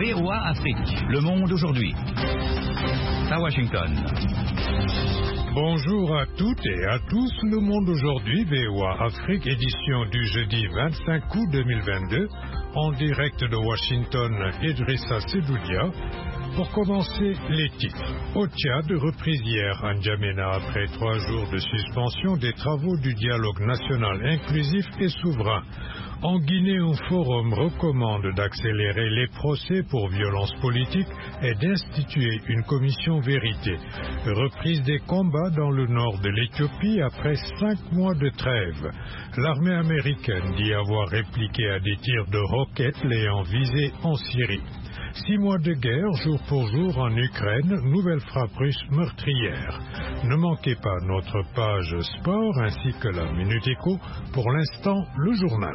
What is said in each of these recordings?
VOA Afrique, le monde aujourd'hui. À Washington. Bonjour à toutes et à tous, le monde aujourd'hui, VOA Afrique, édition du jeudi 25 août 2022, en direct de Washington, Idrissa Sedoudia. Pour commencer, les titres. Au Tchad, reprise hier à N'Djamena après 3 jours de suspension des travaux du dialogue national inclusif et souverain. En Guinée, un forum recommande d'accélérer les procès pour violences politiques et d'instituer une commission vérité. Reprise des combats dans le nord de l'Éthiopie après 5 mois de trêve. L'armée américaine dit avoir répliqué à des tirs de roquettes l'ayant visé en Syrie. 6 mois de guerre, jour pour jour, en Ukraine, nouvelle frappe russe meurtrière. Ne manquez pas notre page sport ainsi que la Minute Éco. Pour l'instant, le journal.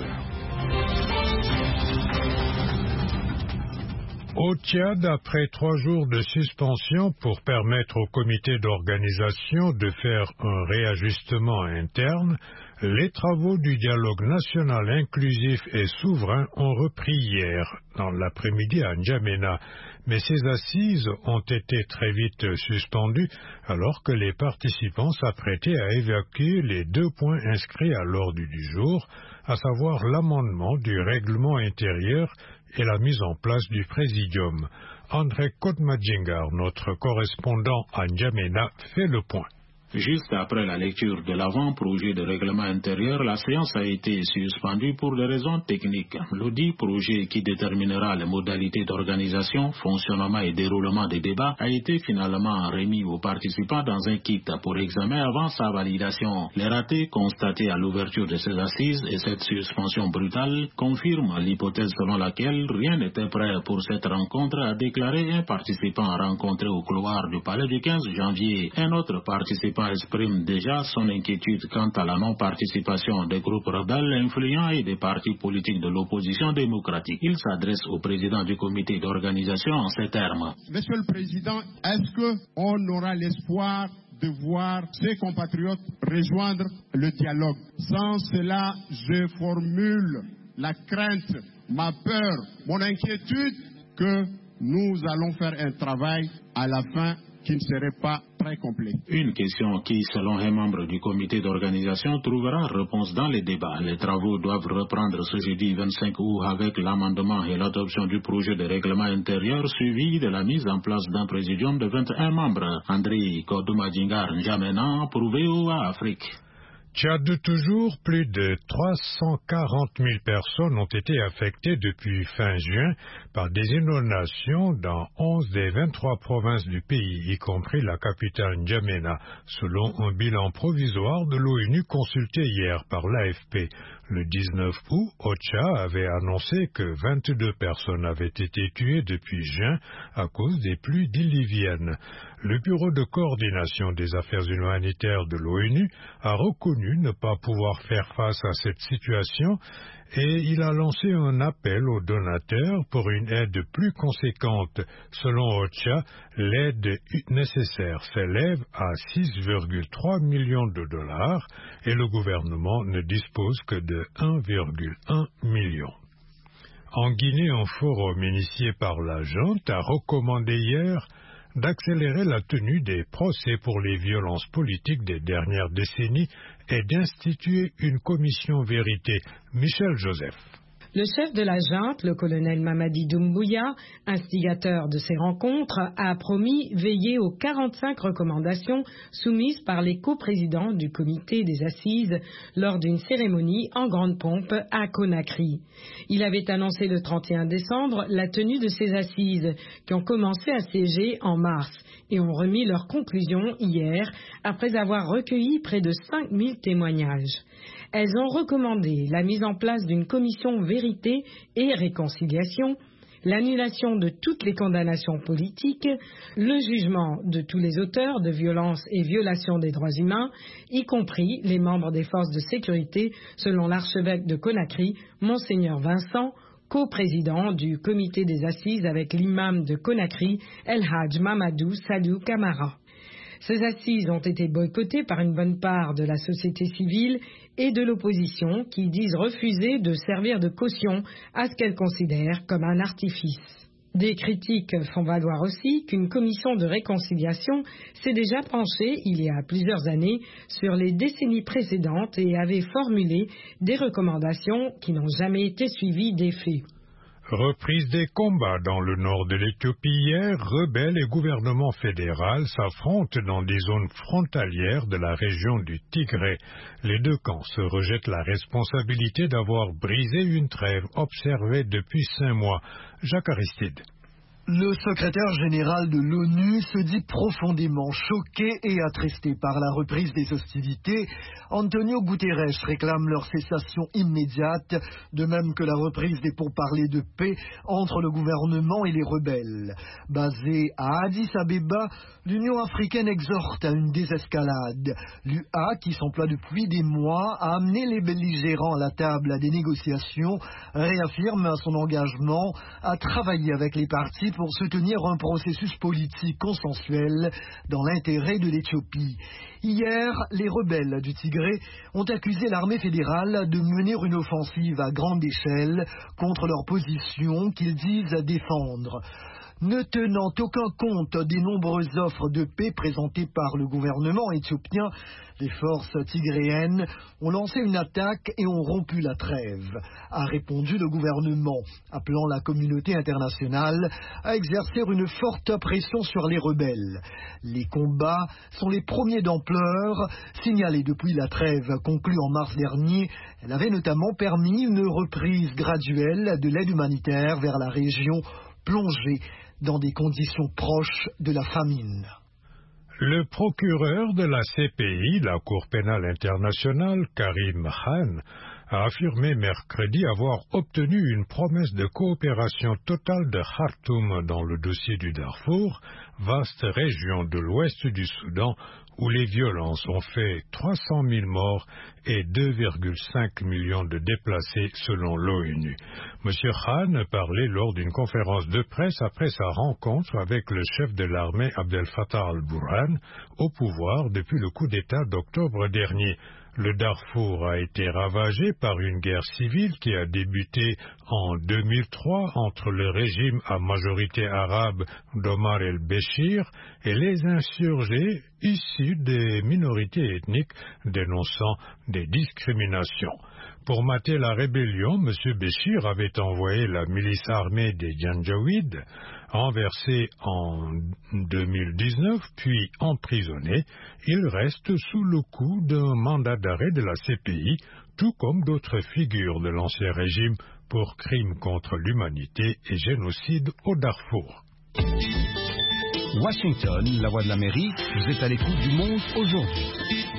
Au Tchad, après 3 jours de suspension pour permettre au comité d'organisation de faire un réajustement interne, les travaux du dialogue national inclusif et souverain ont repris hier, dans l'après-midi à N'Djamena. Mais ces assises ont été très vite suspendues alors que les participants s'apprêtaient à évacuer les 2 points inscrits à l'ordre du jour, à savoir l'amendement du règlement intérieur et la mise en place du présidium. André Kotmadjingar, notre correspondant à N'Djamena, fait le point. Juste après la lecture de l'avant-projet de règlement intérieur, la séance a été suspendue pour des raisons techniques. L'audit projet qui déterminera les modalités d'organisation, fonctionnement et déroulement des débats a été finalement remis aux participants dans un kit pour examen avant sa validation. Les ratés constatés à l'ouverture de ces assises et cette suspension brutale confirment l'hypothèse selon laquelle rien n'était prêt pour cette rencontre, a déclaré un participant rencontré au couloir du palais du 15 janvier. Un autre participant exprime déjà son inquiétude quant à la non-participation des groupes rebelles influents et des partis politiques de l'opposition démocratique. Il s'adresse au président du comité d'organisation en ces termes. Monsieur le Président, est-ce qu'on aura l'espoir de voir ses compatriotes rejoindre le dialogue? Sans cela, je formule la crainte, ma peur, mon inquiétude que nous allons faire un travail à la fin qui ne serait pas très complet. Une question qui, selon un membre du comité d'organisation, trouvera réponse dans les débats. Les travaux doivent reprendre ce jeudi 25 août avec l'amendement et l'adoption du projet de règlement intérieur suivi de la mise en place d'un présidium de 21 membres. André Kotmadjingar, N'Djamena pour VOA Afrique. Tchad toujours, plus de 340 000 personnes ont été affectées depuis fin juin par des inondations dans 11 des 23 provinces du pays, y compris la capitale N'Djamena, selon un bilan provisoire de l'ONU consulté hier par l'AFP. Le 19 août, OCHA avait annoncé que 22 personnes avaient été tuées depuis juin à cause des pluies diluviennes. Le Bureau de coordination des affaires humanitaires de l'ONU a reconnu ne pas pouvoir faire face à cette situation et il a lancé un appel aux donateurs pour une aide plus conséquente. Selon OCHA, l'aide nécessaire s'élève à 6,3 millions de dollars et le gouvernement ne dispose que de 1,1 million. En Guinée, un forum initié par la junte a recommandé hier d'accélérer la tenue des procès pour les violences politiques des dernières décennies et d'instituer une commission vérité. Michel Joseph. Le chef de la junte, le colonel Mamadi Doumbouya, instigateur de ces rencontres, a promis veiller aux 45 recommandations soumises par les coprésidents du comité des assises lors d'une cérémonie en grande pompe à Conakry. Il avait annoncé le 31 décembre la tenue de ces assises qui ont commencé à siéger en mars et ont remis leurs conclusions hier après avoir recueilli près de 5000 témoignages. Elles ont recommandé la mise en place d'une commission vérité et réconciliation, l'annulation de toutes les condamnations politiques, le jugement de tous les auteurs de violences et violations des droits humains, y compris les membres des forces de sécurité, selon l'archevêque de Conakry, Monseigneur Vincent, coprésident du comité des assises avec l'imam de Conakry, El Hadj Mamadou Sadou Camara. Ces assises ont été boycottées par une bonne part de la société civile et de l'opposition qui disent refuser de servir de caution à ce qu'elles considèrent comme un artifice. Des critiques font valoir aussi qu'une commission de réconciliation s'est déjà penchée il y a plusieurs années sur les décennies précédentes et avait formulé des recommandations qui n'ont jamais été suivies d'effet. Reprise des combats dans le nord de l'Éthiopie hier, rebelles et gouvernement fédéral s'affrontent dans des zones frontalières de la région du Tigré. Les deux camps se rejettent la responsabilité d'avoir brisé une trêve observée depuis 5 mois. Jacques Aristide. Le secrétaire général de l'ONU se dit profondément choqué et attristé par la reprise des hostilités. Antonio Guterres réclame leur cessation immédiate, de même que la reprise des pourparlers de paix entre le gouvernement et les rebelles. Basée à Addis Abeba, l'Union africaine exhorte à une désescalade. L'UA, qui s'emploie depuis des mois à amener les belligérants à la table des négociations, réaffirme son engagement à travailler avec les partis pour soutenir un processus politique consensuel dans l'intérêt de l'Éthiopie. Hier, les rebelles du Tigré ont accusé l'armée fédérale de mener une offensive à grande échelle contre leur position qu'ils disent défendre. Ne tenant aucun compte des nombreuses offres de paix présentées par le gouvernement éthiopien, les forces tigréennes ont lancé une attaque et ont rompu la trêve, a répondu le gouvernement, appelant la communauté internationale à exercer une forte pression sur les rebelles. Les combats sont les premiers d'ampleur signalés depuis la trêve conclue en mars dernier. Elle avait notamment permis une reprise graduelle de l'aide humanitaire vers la région plongée dans des conditions proches de la famine. Le procureur de la CPI, la Cour pénale internationale, Karim Khan, a affirmé mercredi avoir obtenu une promesse de coopération totale de Khartoum dans le dossier du Darfour, vaste région de l'ouest du Soudan, où les violences ont fait 300 000 morts et 2,5 millions de déplacés selon l'ONU. M. Khan parlait lors d'une conférence de presse après sa rencontre avec le chef de l'armée Abdel Fattah al-Burhan, au pouvoir depuis le coup d'État d'octobre dernier. Le Darfour a été ravagé par une guerre civile qui a débuté en 2003 entre le régime à majorité arabe d'Omar el-Béchir et les insurgés issus des minorités ethniques dénonçant des discriminations. Pour mater la rébellion, M. Béchir avait envoyé la milice armée des Janjaouides, renversé en 2019, puis emprisonné. Il reste sous le coup d'un mandat d'arrêt de la CPI, tout comme d'autres figures de l'ancien régime pour crimes contre l'humanité et génocide au Darfour. Washington, la voix de l'Amérique, vous êtes à l'écoute du Monde aujourd'hui.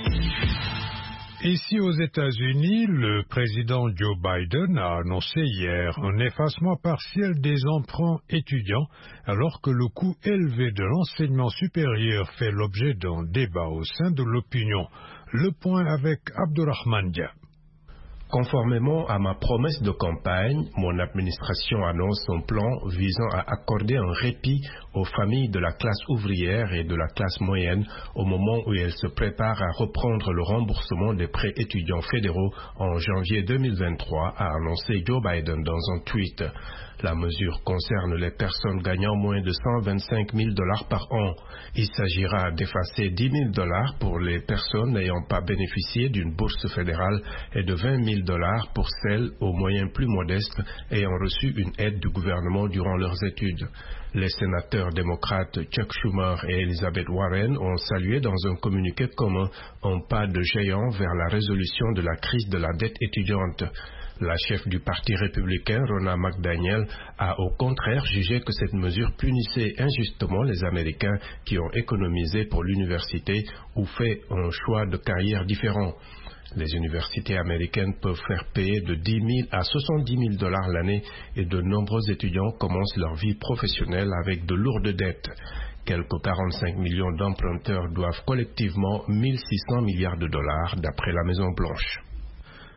Ici aux États-Unis, le président Joe Biden a annoncé hier un effacement partiel des emprunts étudiants, alors que le coût élevé de l'enseignement supérieur fait l'objet d'un débat au sein de l'opinion. Le point avec Abdurrahman Dia. Conformément à ma promesse de campagne, mon administration annonce son plan visant à accorder un répit aux familles de la classe ouvrière et de la classe moyenne au moment où elles se préparent à reprendre le remboursement des prêts étudiants fédéraux en janvier 2023, a annoncé Joe Biden dans un tweet. La mesure concerne les personnes gagnant moins de $125 000 par an. Il s'agira d'effacer $10 000 pour les personnes n'ayant pas bénéficié d'une bourse fédérale et de $20 000 pour celles aux moyens plus modestes ayant reçu une aide du gouvernement durant leurs études. Les sénateurs démocrates Chuck Schumer et Elizabeth Warren ont salué dans un communiqué commun un pas de géant vers la résolution de la crise de la dette étudiante. La chef du Parti républicain, Ronna McDaniel, a au contraire jugé que cette mesure punissait injustement les Américains qui ont économisé pour l'université ou fait un choix de carrière différent. Les universités américaines peuvent faire payer de 10 000 à 70 000 $ l'année et de nombreux étudiants commencent leur vie professionnelle avec de lourdes dettes. Quelques 45 millions d'emprunteurs doivent collectivement 1 600 milliards de dollars d'après la Maison-Blanche.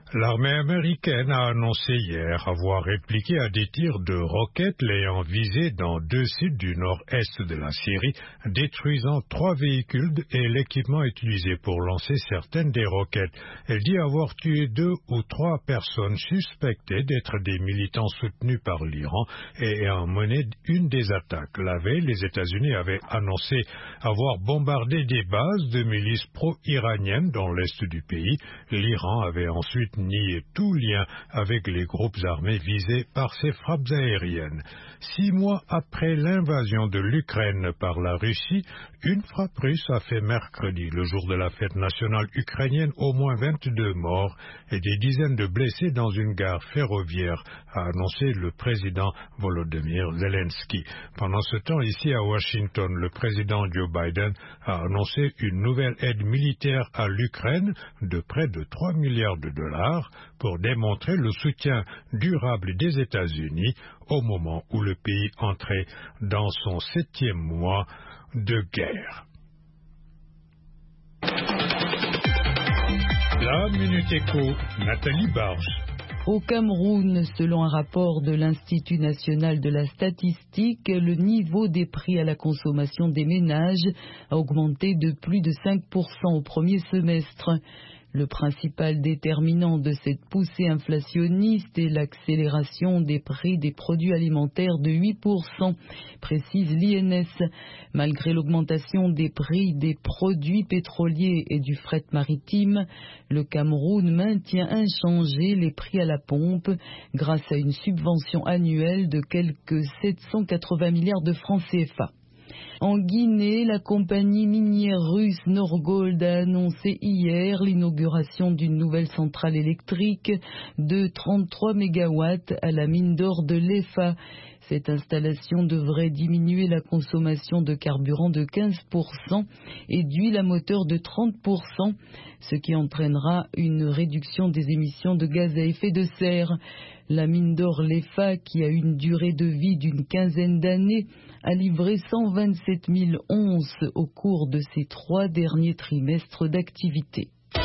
L'armée américaine a annoncé hier avoir répliqué à des tirs de roquettes l'ayant visé dans 2 sites du nord-est de la Syrie, détruisant 3 véhicules et l'équipement utilisé pour lancer certaines des roquettes. Elle dit avoir tué 2 ou 3 personnes suspectées d'être des militants soutenus par l'Iran et ayant mené une des attaques. La veille, les États-Unis avaient annoncé avoir bombardé des bases de milices pro-iraniennes dans l'est du pays. L'Iran avait ensuite nié tout lien avec les groupes armés visés par ces frappes aériennes. 6 mois après l'invasion de l'Ukraine par la Russie, une frappe russe a fait mercredi, le jour de la fête nationale ukrainienne, au moins 22 morts et des dizaines de blessés dans une gare ferroviaire, a annoncé le président Volodymyr Zelensky. Pendant ce temps, ici à Washington, le président Joe Biden a annoncé une nouvelle aide militaire à l'Ukraine de près de 3 milliards de dollars pour démontrer le soutien durable des États-Unis au moment où le pays entrait dans son 7e mois de guerre. La Minute Éco, Nathalie Barge. Au Cameroun, selon un rapport de l'Institut national de la statistique, le niveau des prix à la consommation des ménages a augmenté de plus de 5% au premier semestre. Le principal déterminant de cette poussée inflationniste est l'accélération des prix des produits alimentaires de 8%, précise l'INS. Malgré l'augmentation des prix des produits pétroliers et du fret maritime, le Cameroun maintient inchangés les prix à la pompe grâce à une subvention annuelle de quelques 780 milliards de francs CFA. En Guinée, la compagnie minière russe Norgold a annoncé hier l'inauguration d'une nouvelle centrale électrique de 33 MW à la mine d'or de l'EFA. Cette installation devrait diminuer la consommation de carburant de 15% et d'huile à moteur de 30%, ce qui entraînera une réduction des émissions de gaz à effet de serre. La mine d'or l'EFA, qui a une durée de vie d'une quinzaine d'années, a livré 127 000 onces au cours de ces 3 derniers trimestres d'activité.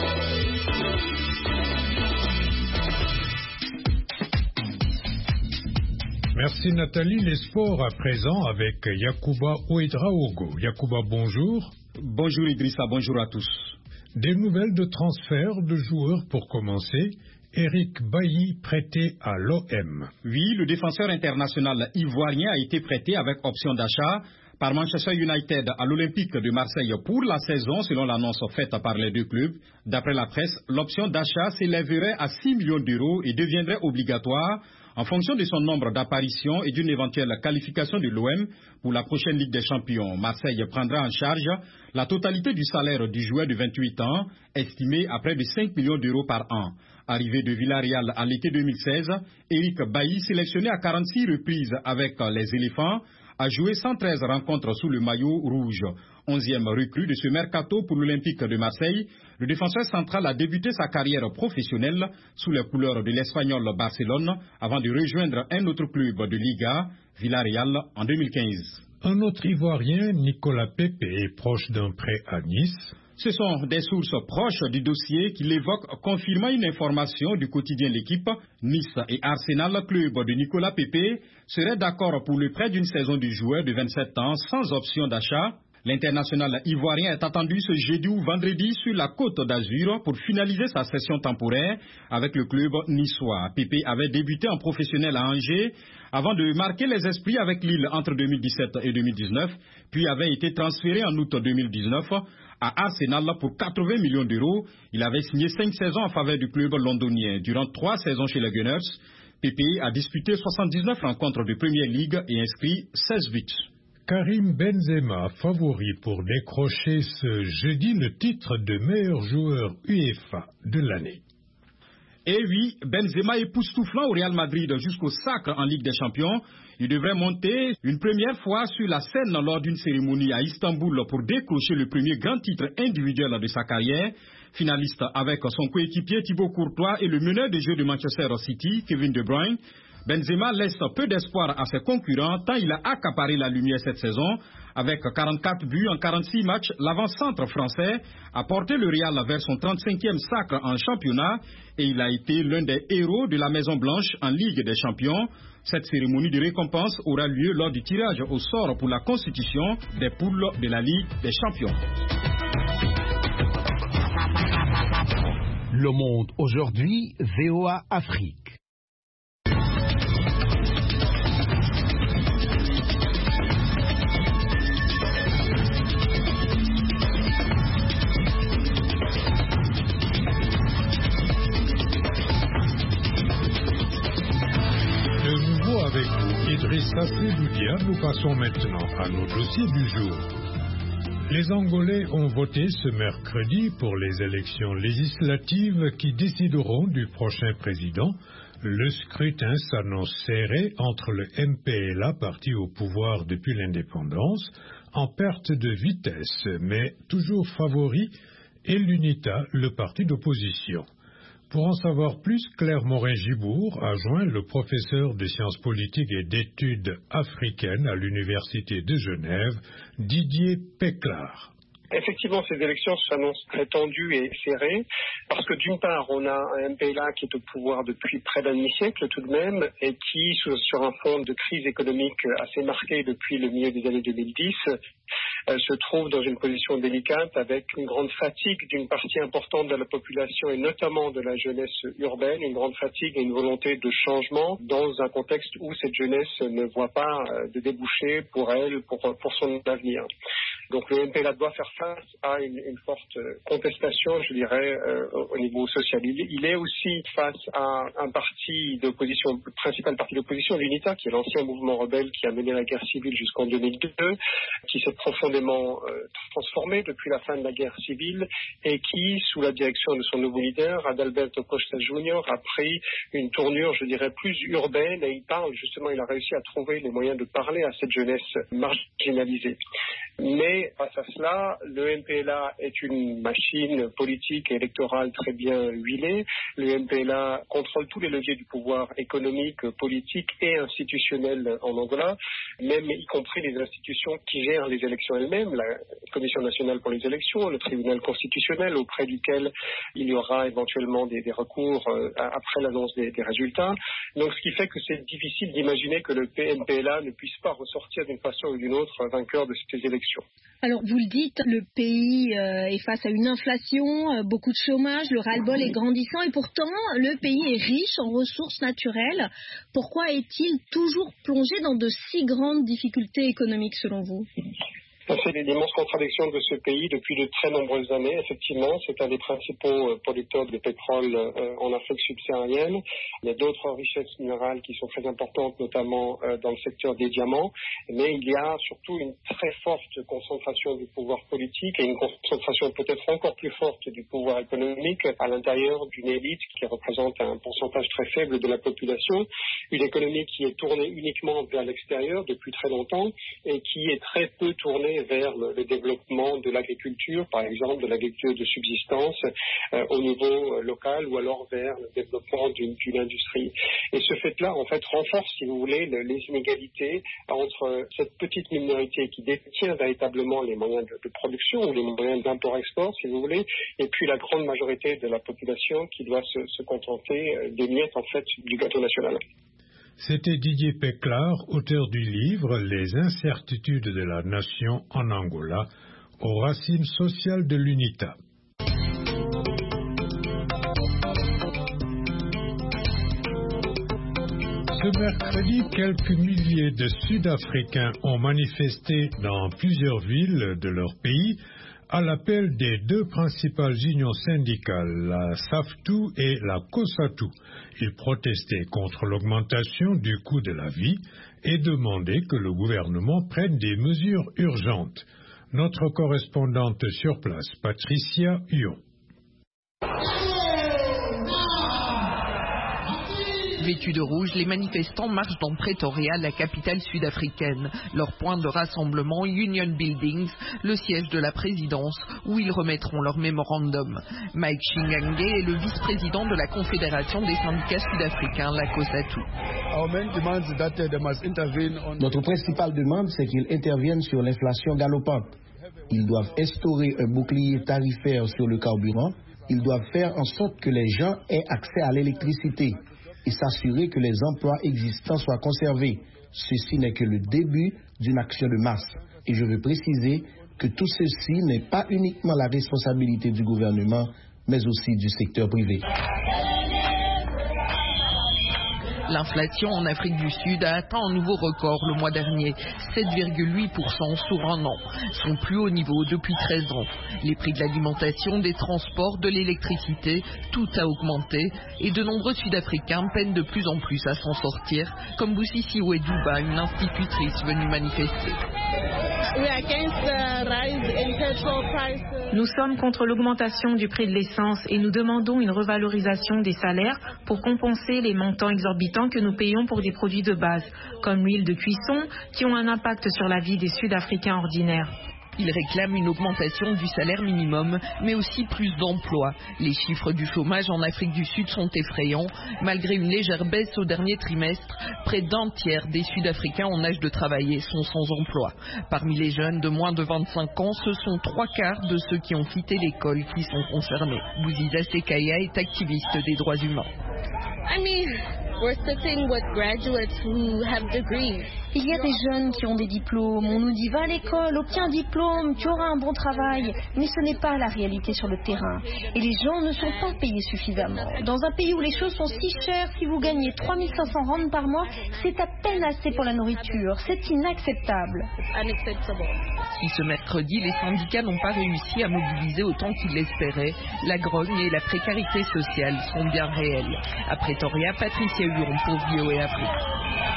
Merci Nathalie. Les sports à présent avec Yacouba Ouedraogo. Yacouba, bonjour. Bonjour Idrissa, bonjour à tous. Des nouvelles de transfert de joueurs pour commencer. Eric Bailly prêté à l'OM. Oui, le défenseur international ivoirien a été prêté avec option d'achat par Manchester United à l'Olympique de Marseille pour la saison, selon l'annonce faite par les 2 clubs. D'après la presse, l'option d'achat s'élèverait à 6 millions d'euros et deviendrait obligatoire en fonction de son nombre d'apparitions et d'une éventuelle qualification de l'OM pour la prochaine Ligue des Champions. Marseille prendra en charge la totalité du salaire du joueur de 28 ans, estimé à près de 5 millions d'euros par an. Arrivé de Villarreal à l'été 2016, Eric Bailly, sélectionné à 46 reprises avec les éléphants, a joué 113 rencontres sous le maillot rouge. 11e recrue de ce mercato pour l'Olympique de Marseille, le défenseur central a débuté sa carrière professionnelle sous les couleurs de l'Espagnol Barcelone avant de rejoindre un autre club de Liga, Villarreal, en 2015. Un autre Ivoirien, Nicolas Pepe, est proche d'un prêt à Nice. Ce sont des sources proches du dossier qui l'évoquent, confirmant une information du quotidien L'Équipe. Nice et Arsenal, club de Nicolas Pepe, seraient d'accord pour le prêt d'une saison du joueur de 27 ans sans option d'achat. L'international ivoirien est attendu ce jeudi ou vendredi sur la Côte d'Azur pour finaliser sa session temporaire avec le club niçois. Pepe avait débuté en professionnel à Angers avant de marquer les esprits avec Lille entre 2017 et 2019, puis avait été transféré en août 2019 à Arsenal pour 80 millions d'euros. Il avait signé 5 saisons en faveur du club londonien. Durant 3 saisons chez les Gunners, Pepe a disputé 79 rencontres de Premier League et inscrit 16 buts. Karim Benzema, favori pour décrocher ce jeudi le titre de meilleur joueur UEFA de l'année. Et oui, Benzema époustouflant au Real Madrid jusqu'au sacre en Ligue des Champions. Il devrait monter une première fois sur la scène lors d'une cérémonie à Istanbul pour décrocher le premier grand titre individuel de sa carrière. Finaliste avec son coéquipier Thibaut Courtois et le meneur de jeu de Manchester City, Kevin De Bruyne, Benzema laisse peu d'espoir à ses concurrents tant il a accaparé la lumière cette saison Avec 44 buts en 46 matchs, l'avant-centre français a porté le Real vers son 35e sacre en championnat et il a été l'un des héros de la Maison Blanche en Ligue des Champions. Cette cérémonie de récompense aura lieu lors du tirage au sort pour la constitution des poules de la Ligue des Champions. Le Monde aujourd'hui, VOA Afrique. Avec vous, Idrissa Seloudia, nous passons maintenant à nos dossiers du jour. Les Angolais ont voté ce mercredi pour les élections législatives qui décideront du prochain président. Le scrutin s'annonce serré entre le MPLA, parti au pouvoir depuis l'indépendance, en perte de vitesse, mais toujours favori, et l'UNITA, le parti d'opposition. Pour en savoir plus, Claire Morin-Gibour a joint le professeur de sciences politiques et d'études africaines à l'Université de Genève, Didier Péclard. Effectivement, ces élections s'annoncent très tendues et serrées parce que d'une part, on a un MPLA qui est au pouvoir depuis près d'un demi-siècle tout de même et qui, sur un fond de crise économique assez marquée depuis le milieu des années 2010, se trouve dans une position délicate avec une grande fatigue d'une partie importante de la population et notamment de la jeunesse urbaine, une grande fatigue et une volonté de changement dans un contexte où cette jeunesse ne voit pas de débouchés pour elle, pour son avenir. Donc le MPLA doit faire face à une forte contestation, je dirais, au niveau social. Il est aussi face à un parti d'opposition, le principal parti d'opposition, l'UNITA, qui est l'ancien mouvement rebelle qui a mené la guerre civile jusqu'en 2002, qui s'est profondément transformé depuis la fin de la guerre civile et qui, sous la direction de son nouveau leader, Adalberto Costa Jr., a pris une tournure, je dirais, plus urbaine et il a réussi à trouver les moyens de parler à cette jeunesse marginalisée. Mais face à cela, le MPLA est une machine politique et électorale très bien huilée. Le MPLA contrôle tous les leviers du pouvoir économique, politique et institutionnel en Angola, même y compris les institutions qui gèrent les élections elles-mêmes, la Commission nationale pour les élections, le tribunal constitutionnel auprès duquel il y aura éventuellement des recours après l'annonce des résultats. Donc ce qui fait que c'est difficile d'imaginer que le MPLA ne puisse pas ressortir d'une façon ou d'une autre vainqueur de ces élections. Alors, vous le dites, le pays est face à une inflation, beaucoup de chômage, le ras-le-bol est grandissant et pourtant, le pays est riche en ressources naturelles. Pourquoi est-il toujours plongé dans de si grandes difficultés économiques selon vous ? C'est l'immense contradiction de ce pays depuis de très nombreuses années. Effectivement, c'est un des principaux producteurs de pétrole en Afrique subsaharienne. Il y a d'autres richesses minérales qui sont très importantes, notamment dans le secteur des diamants. Mais il y a surtout une très forte concentration du pouvoir politique et une concentration peut-être encore plus forte du pouvoir économique à l'intérieur d'une élite qui représente un pourcentage très faible de la population. Une économie qui est tournée uniquement vers l'extérieur depuis très longtemps et qui est très peu tournée vers le développement de l'agriculture, par exemple de l'agriculture de subsistance au niveau local ou alors vers le développement d'une industrie. Et ce fait-là, en fait, renforce, si vous voulez, les inégalités entre cette petite minorité qui détient véritablement les moyens de production ou les moyens d'import-export, si vous voulez, et puis la grande majorité de la population qui doit se contenter des miettes, en fait, du gâteau national. C'était Didier Péclard, auteur du livre « Les incertitudes de la nation en Angola, aux racines sociales de l'UNITA ». Ce mercredi, quelques milliers de Sud-Africains ont manifesté dans plusieurs villes de leur pays à l'appel des deux principales unions syndicales, la SAFTU et la COSATU. Ils protestaient contre l'augmentation du coût de la vie et demandaient que le gouvernement prenne des mesures urgentes. Notre correspondante sur place, Patricia Huon. Vêtus de rouge, les manifestants marchent dans Pretoria, la capitale sud-africaine. Leur point de rassemblement, Union Buildings, le siège de la présidence, où ils remettront leur mémorandum. Mike Shingange est le vice-président de la Confédération des syndicats sud-africains, la COSATU. Notre principale demande, c'est qu'ils interviennent sur l'inflation galopante. Ils doivent instaurer un bouclier tarifaire sur le carburant. Ils doivent faire en sorte que les gens aient accès à l'électricité et s'assurer que les emplois existants soient conservés. Ceci n'est que le début d'une action de masse. Et je veux préciser que tout ceci n'est pas uniquement la responsabilité du gouvernement, mais aussi du secteur privé. L'inflation en Afrique du Sud a atteint un nouveau record le mois dernier, 7,8% sur un an, son plus haut niveau depuis 13 ans. Les prix de l'alimentation, des transports, de l'électricité, tout a augmenté et de nombreux Sud-Africains peinent de plus en plus à s'en sortir, comme Busisiwe Duba, une institutrice venue manifester. Nous sommes contre l'augmentation du prix de l'essence et nous demandons une revalorisation des salaires pour compenser les montants exorbitants que nous payons pour des produits de base, comme l'huile de cuisson, qui ont un impact sur la vie des Sud-Africains ordinaires. Ils réclament une augmentation du salaire minimum, mais aussi plus d'emplois. Les chiffres du chômage en Afrique du Sud sont effrayants. Malgré une légère baisse au dernier trimestre, près d'un tiers des Sud-Africains en âge de travailler sont sans emploi. Parmi les jeunes de moins de 25 ans, ce sont 3/4 de ceux qui ont quitté l'école qui sont concernés. Bouziza Sekaya est activiste des droits humains. Il y a des jeunes qui ont des diplômes. On nous dit va à l'école, obtiens un diplôme, tu auras un bon travail. Mais ce n'est pas la réalité sur le terrain. Et les gens ne sont pas payés suffisamment. Dans un pays où les choses sont si chères, si vous gagnez 3500 rand par mois, c'est à peine assez pour la nourriture. C'est inacceptable. Si ce mercredi, les syndicats n'ont pas réussi à mobiliser autant qu'ils l'espéraient, la grogne et la précarité sociale sont bien réelles. À Pretoria, Patricia Huron pour VOA Afrique.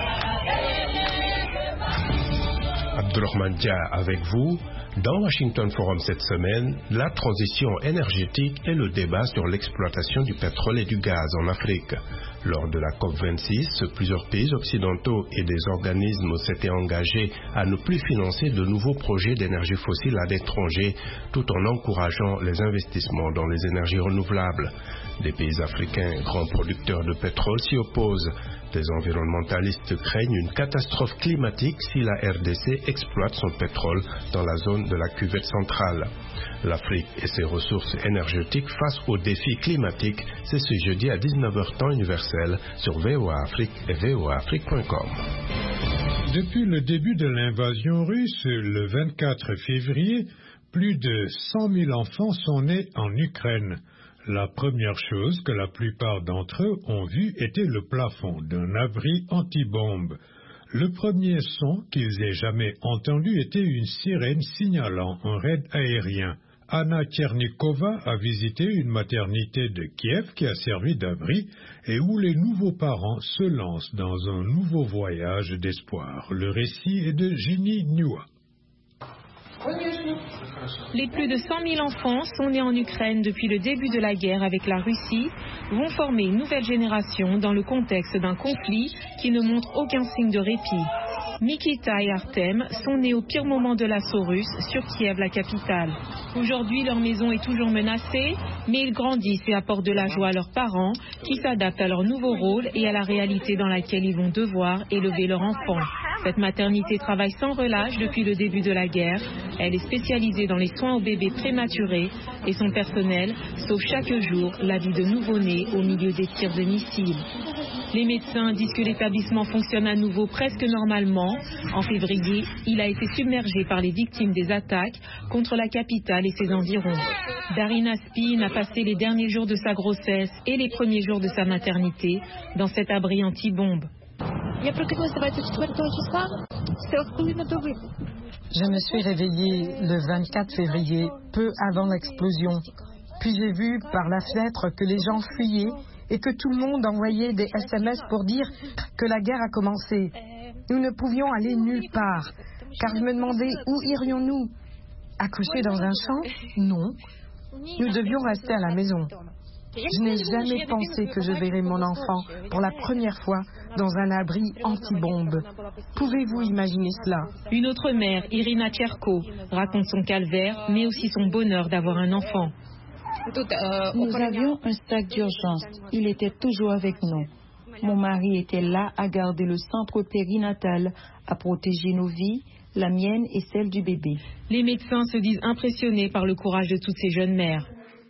Abdulrahman Dia avec vous. Dans Washington Forum cette semaine, la transition énergétique et le débat sur l'exploitation du pétrole et du gaz en Afrique. Lors de la COP26, plusieurs pays occidentaux et des organismes s'étaient engagés à ne plus financer de nouveaux projets d'énergie fossile à l'étranger, tout en encourageant les investissements dans les énergies renouvelables. Des pays africains, grands producteurs de pétrole, s'y opposent. Des environnementalistes craignent une catastrophe climatique si la RDC exploite son pétrole dans la zone de la cuvette centrale. L'Afrique et ses ressources énergétiques face aux défis climatiques, c'est ce jeudi à 19h temps universel sur VOA Afrique et voaafrique.com. Depuis le début de l'invasion russe, le 24 février, plus de 100 000 enfants sont nés en Ukraine. La première chose que la plupart d'entre eux ont vu était le plafond d'un abri anti-bombe. Le premier son qu'ils aient jamais entendu était une sirène signalant un raid aérien. Anna Tchernikova a visité une maternité de Kiev qui a servi d'abri et où les nouveaux parents se lancent dans un nouveau voyage d'espoir. Le récit est de Ginny Nua. Les plus de 100 000 enfants sont nés en Ukraine depuis le début de la guerre avec la Russie, vont former une nouvelle génération dans le contexte d'un conflit qui ne montre aucun signe de répit. Mikita et Artem sont nés au pire moment de l'assaut russe sur Kiev, la capitale. Aujourd'hui, leur maison est toujours menacée, mais ils grandissent et apportent de la joie à leurs parents qui s'adaptent à leur nouveau rôle et à la réalité dans laquelle ils vont devoir élever leur enfant. Cette maternité travaille sans relâche depuis le début de la guerre. Elle est spécialisée dans les soins aux bébés prématurés et son personnel sauve chaque jour la vie de nouveau-nés au milieu des tirs de missiles. Les médecins disent que l'établissement fonctionne à nouveau presque normalement. En février, il a été submergé par les victimes des attaques contre la capitale et ses environs. Darina Spin a passé les derniers jours de sa grossesse et les premiers jours de sa maternité dans cet abri anti-bombe. Je me suis réveillée le 24 février, peu avant l'explosion. Puis j'ai vu par la fenêtre que les gens fuyaient et que tout le monde envoyait des SMS pour dire que la guerre a commencé. Nous ne pouvions aller nulle part, car je me demandais où irions-nous? Accoucher dans un champ? Non. Nous devions rester à la maison. Je n'ai jamais pensé que je verrais mon enfant pour la première fois dans un abri anti-bombe. Pouvez-vous imaginer cela? Une autre mère, Irina Tcherko, raconte son calvaire, mais aussi son bonheur d'avoir un enfant. Nous avions un sac d'urgence. Il était toujours avec nous. Mon mari était là à garder le centre périnatal, à protéger nos vies, la mienne et celle du bébé. Les médecins se disent impressionnés par le courage de toutes ces jeunes mères.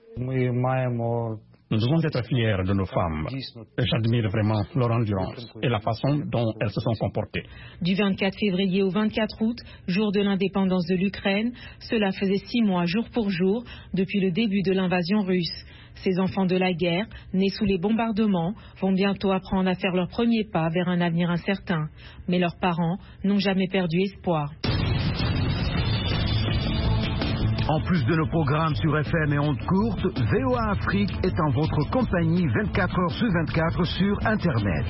Nous devons être fiers de nos femmes. J'admire vraiment leur endurance et la façon dont elles se sont comportées. Du 24 février au 24 août, jour de l'indépendance de l'Ukraine, cela faisait 6 mois jour pour jour depuis le début de l'invasion russe. Ces enfants de la guerre, nés sous les bombardements, vont bientôt apprendre à faire leurs premiers pas vers un avenir incertain. Mais leurs parents n'ont jamais perdu espoir. En plus de nos programmes sur FM et ondes courtes, VOA Afrique est en votre compagnie 24 heures sur 24 sur Internet.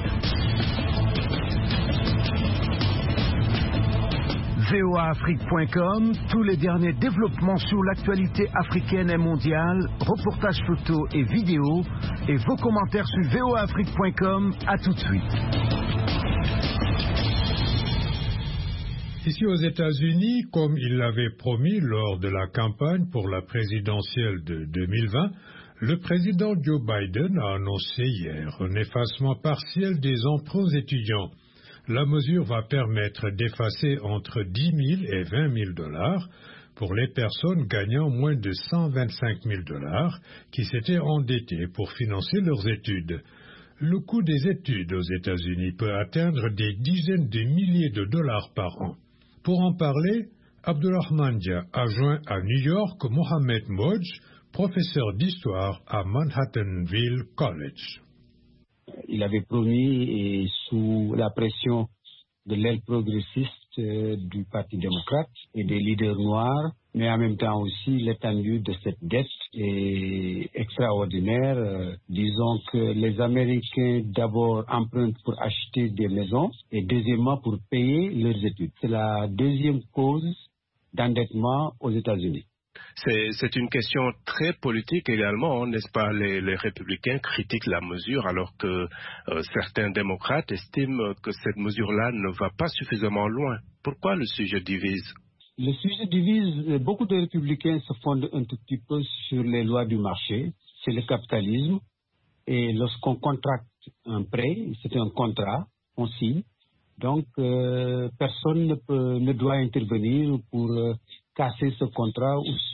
voaafrique.com, tous les derniers développements sur l'actualité africaine et mondiale, reportages photos et vidéos, et vos commentaires sur voaafrique.com. À tout de suite. Ici aux États-Unis, comme il l'avait promis lors de la campagne pour la présidentielle de 2020, le président Joe Biden a annoncé hier un effacement partiel des emprunts étudiants. La mesure va permettre d'effacer entre 10 000 et 20 000 dollars pour les personnes gagnant moins de 125 000 dollars qui s'étaient endettées pour financer leurs études. Le coût des études aux États-Unis peut atteindre des dizaines de milliers de dollars par an. Pour en parler, Abdulrahman Dia a joint à New York Mohamed Moj, professeur d'histoire à Manhattanville College. Il avait promis, et sous la pression de l'aile progressiste du Parti démocrate et des leaders noirs, mais en même temps aussi l'étendue de cette dette est extraordinaire. Disons que les Américains d'abord empruntent pour acheter des maisons et deuxièmement pour payer leurs études. C'est la deuxième cause d'endettement aux États-Unis. C'est une question très politique également, n'est-ce pas? Les républicains critiquent la mesure alors que certains démocrates estiment que cette mesure-là ne va pas suffisamment loin. Pourquoi le sujet divise? Le sujet divise. Beaucoup de républicains se fondent un tout petit peu sur les lois du marché. C'est le capitalisme. Et lorsqu'on contracte un prêt, c'est un contrat, on signe. Donc, personne ne doit intervenir pour casser ce contrat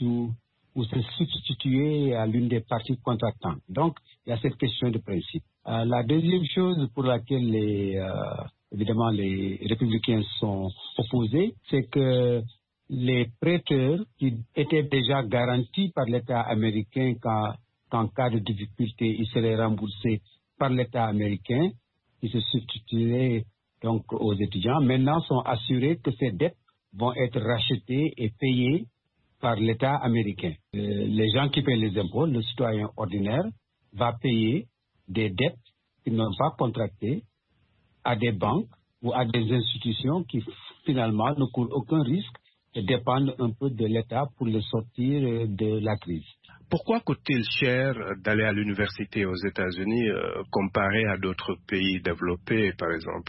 ou se substituer à l'une des parties contractantes. Donc, il y a cette question de principe. La deuxième chose pour laquelle évidemment les républicains sont opposés, c'est que les prêteurs qui étaient déjà garantis par l'État américain qu'en cas de difficulté, ils seraient remboursés par l'État américain, qui se substitueraient donc aux étudiants, maintenant sont assurés que ces dettes vont être rachetées et payées par l'État américain. Les gens qui paient les impôts, le citoyen ordinaire, va payer des dettes qu'ils n'ont pas contractées à des banques ou à des institutions qui finalement ne courent aucun risque et dépendent un peu de l'État pour le sortir de la crise. Pourquoi coûte-t-il cher d'aller à l'université aux États-Unis comparé à d'autres pays développés, par exemple?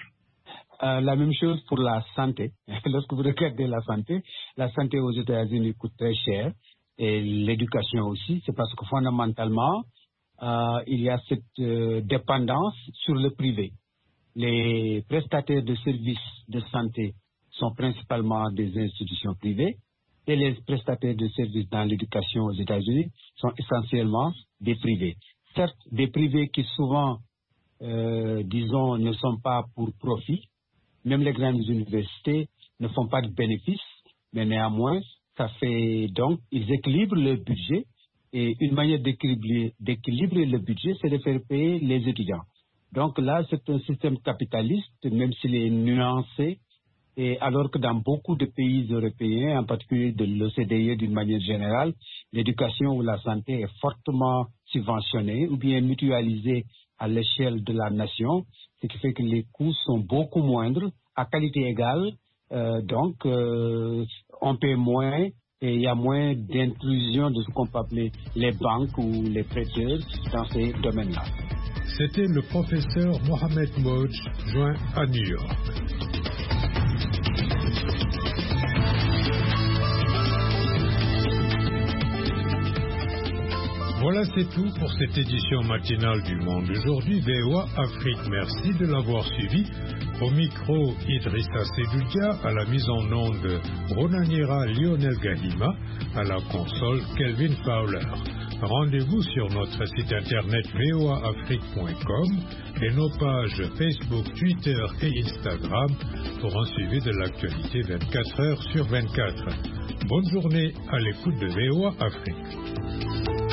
La même chose pour la santé. Lorsque vous regardez la santé aux États-Unis coûte très cher et l'éducation aussi. C'est parce que fondamentalement, il y a cette dépendance sur le privé. Les prestataires de services de santé sont principalement des institutions privées et les prestataires de services dans l'éducation aux États-Unis sont essentiellement des privés. Certes, des privés qui souvent, disons, ne sont pas pour profit. Même les grandes universités ne font pas de bénéfices, mais néanmoins, ça fait donc, ils équilibrent le budget et une manière d'équilibrer le budget, c'est de faire payer les étudiants. Donc là, c'est un système capitaliste, même s'il est nuancé, et alors que dans beaucoup de pays européens, en particulier de l'OCDE d'une manière générale, l'éducation ou la santé est fortement subventionnée ou bien mutualisée à l'échelle de la nation, ce qui fait que les coûts sont beaucoup moindres, à qualité égale, donc on paie moins et il y a moins d'intrusion de ce qu'on peut appeler les banques ou les prêteurs dans ces domaines-là. C'était le professeur Mohamed Moj, joint à New York. Voilà, c'est tout pour cette édition matinale du Monde aujourd'hui. VOA Afrique, merci de l'avoir suivi. Au micro, Idrissa Sedoudia, à la mise en onde, Ronaniera Lionel Gahima, à la console, Kelvin Fowler. Rendez-vous sur notre site internet voaafrique.com et nos pages Facebook, Twitter et Instagram pour un suivi de l'actualité 24 heures sur 24. Bonne journée à l'écoute de VOA Afrique.